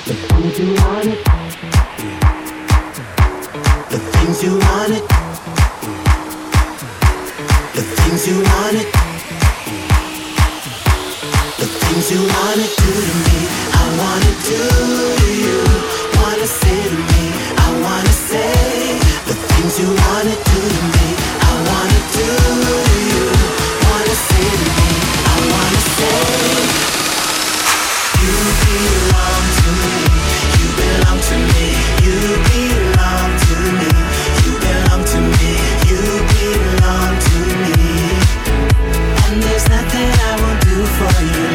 The things you wanted. The things you wanted. The things you wanted. The things you wanna do to me, I wanna do to you. Wanna say to me, I wanna say. The things you wanna do to me, I wanna do to you. Wanna say to me, I wanna say. You belong to me, you belong to me, you belong to me, you belong to me, you belong to me. And there's nothing I won't do for you.